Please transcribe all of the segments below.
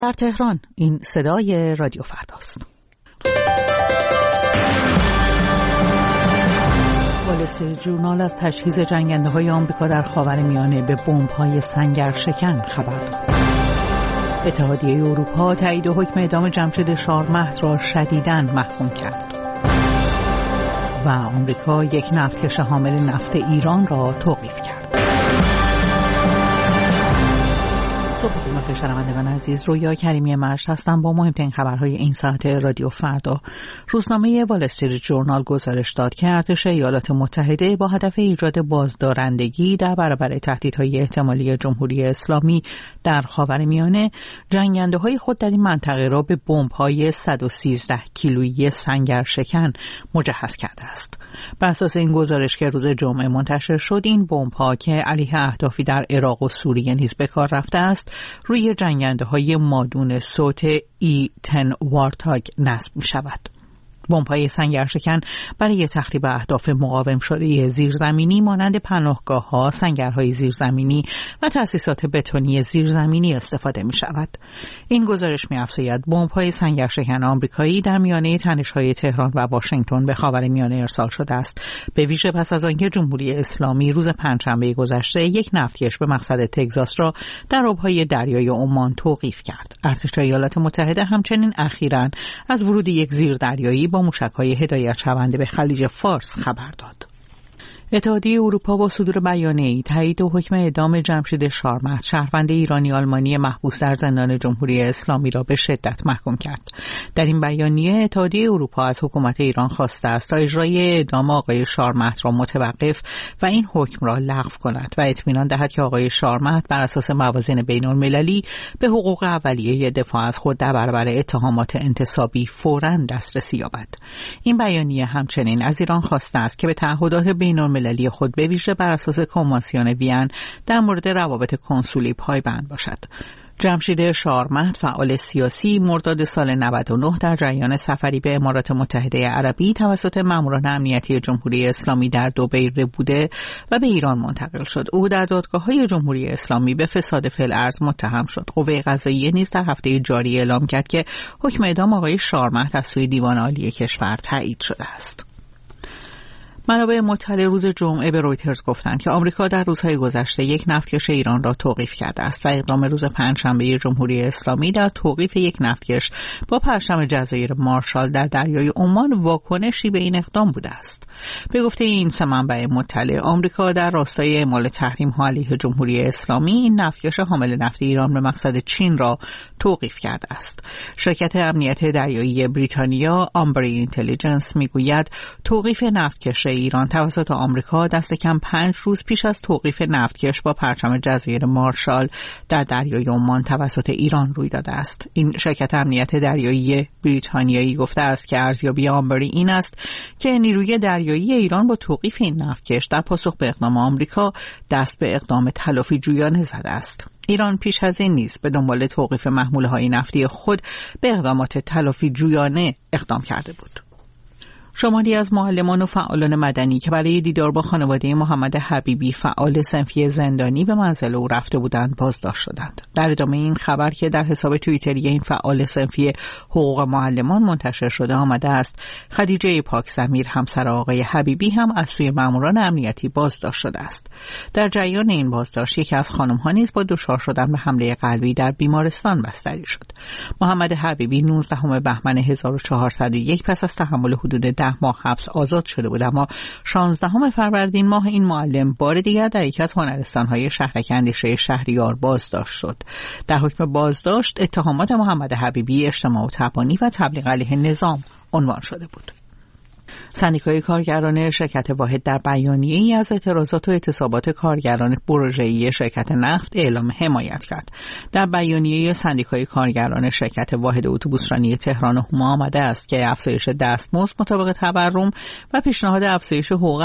در تهران این صدای رادیو فرداست. وال استریت ژورنال از تجهیز جنگنده‌های آمریکا در خاورمیانه به بمب‌های سنگرشکن خبر داد. اتحادیه اروپا تایید حکم اعدام جمشید شارمهد را شدیداً محکوم کرد. و آمریکا یک نفتکش حامل نفت ایران را توقیف کرد. صبح بخیر شنوندگان عزیز، رویا کریمی مشت هستم با مهمترین خبرهای این ساعت رادیو فردا. روزنامه وال استریت ژورنال گزارش داد که ارتش ایالات متحده با هدف ایجاد بازدارندگی در برابر تهدیدهای احتمالی جمهوری اسلامی در خاورمیانه جنگنده‌های خود در این منطقه را به بمب‌های 113 کیلویی سنگرشکن مجهز کرده است. بر اساس این گزارش که روز جمعه منتشر شد، این بمب‌ها که علیه اهدافی در عراق و سوریه نیز به کار رفته است، روی جنگنده‌های مادون صوت E-10 وارتاگ نصب می‌شود. بمب‌های سنگرشکن برای تخریب اهداف مقاوم شده زیرزمینی مانند پناهگاه‌ها، سنگرهای زیرزمینی و تأسیسات بتونی زیرزمینی استفاده می‌شود. این گزارش می‌افزاید بمب‌های سنگرشکن آمریکایی در میانه تنش‌های تهران و واشنگتن به خاورمیانه ارسال شده است، به ویژه پس از آنکه جمهوری اسلامی روز پنجشنبه گذشته یک نفتکش به مقصد تگزاس را در آب‌های دریای عمان توقیف کرد. ارتش ایالات متحده همچنین اخیراً از ورود یک زیردریایی با موشک‌های هدایت شونده به خلیج فارس خبر داد. اتحادیه اروپا با صدور بیانیه‌ای تایید حکم اعدام جمشید شارمهد، شهروند ایرانی آلمانی محبوس در زندان جمهوری اسلامی را به شدت محکوم کرد. در این بیانیه اتحادیه اروپا از حکومت ایران خواسته است تا اجرای اعدام آقای شارمهد را متوقف و این حکم را لغو کند و اطمینان دهد که آقای شارمهد بر اساس موازین بین‌المللی به حقوق اولیه دفاع از خود در برابر اتهامات انتصابی فوراً دسترسی یابد. این بیانیه همچنین از ایران خواسته است که به تعهدات بین‌المللی خود به ویژه بر اساس کنوانسیون وین در مورد روابط کنسولی پایبند باشد. جمشید شارمهد، فعال سیاسی، مرداد سال 99 در جریان سفری به امارات متحده عربی توسط ماموران امنیتی جمهوری اسلامی در دبی بوده و به ایران منتقل شد. او در دادگاه‌های جمهوری اسلامی به فساد فی الارض متهم شد. قوه قضاییه نیز در هفته جاری اعلام کرد که حکم اعدام آقای شارمهد از سوی دیوان عالی کشور تایید شده است. منابع مطلع روز جمعه به رویترز گفتند که آمریکا در روزهای گذشته یک نفتکش ایران را توقیف کرده است و اقدام روز پنجشنبه جمهوری اسلامی در توقیف یک نفتکش با پرچم جزایر مارشال در دریای عمان واکنشی به این اقدام بوده است. به گفته این سه منبع مطلع، آمریکا در راستای اعمال تحریم‌ها علیه جمهوری اسلامی این نفتکش حامل نفت ایران به مقصد چین را توقیف کرده است. شرکت امنیت دریایی بریتانیا آمبری اینتلیجنس میگوید توقیف نفتکش ایران توسط آمریکا دست کم 5 روز پیش از توقیف نفتکش با پرچم جزایر مارشال در دریای عمان توسط ایران روی داده است. این شرکت امنیت دریایی بریتانیایی گفته است که ارزیابی آمبری این است که نیروی دریایی ایران با توقیف این نفتکش در پاسخ به اقدام آمریکا دست به اقدام تلافی جویانه زده است. ایران پیش از این نیز به دنبال توقیف محموله‌های نفتی خود به اقدامات تلافی جویانه اقدام کرده بود. شماری از معلمان و فعالان مدنی که برای دیدار با خانواده محمد حبیبی فعال صنفی زندانی به منزل او رفته بودند بازداشت شدند. در ادامه این خبر که در حساب توییتری این فعال صنفی حقوق معلمان منتشر شده آمده است، خدیجه پاکضمیر همسر آقای حبیبی هم از سوی ماموران امنیتی بازداشت شده است. در جریان این بازداشت یکی از خانم‌ها نیز با دچار شدن به حمله قلبی در بیمارستان بستری شد. محمد حبیبی 19 بهمن 1401 پس از تحمل حدود 10 ماه حبس آزاد شده بود، اما 16 فروردین ماه این معلم بار دیگر در یکی از هنرستان‌های شهرک اندیشه شهریار بازداشت شد. در حکم بازداشت اتهامات محمد حبیبی اجتماع طبعانی و تبلیغ علیه نظام عنوان شده بود. سندیکای کارگران شرکت واحد در بیانیه‌ای از اعتراضات و اعتصابات کارگران پروژه‌ای شرکت نفت اعلام حمایت کرد. در بیانیه سندیکای کارگران شرکت واحد اتوبوسرانی تهران و هما آمده است که افزایش دستمزد مطابق تورم و پیشنهاد افزایش حقوق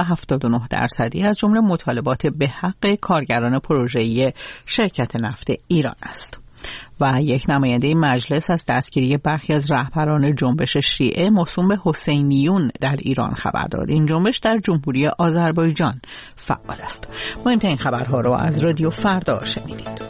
79% از جمله مطالبات به حق کارگران پروژه‌ای شرکت نفت ایران است. و یک نماینده مجلس از دستگیری برخی از رهبران جنبش شیعه موسوم به حسینیون در ایران خبر داد. این جنبش در جمهوری آذربایجان فعال است. مهمترین خبرها را از رادیو فردا شنیدید.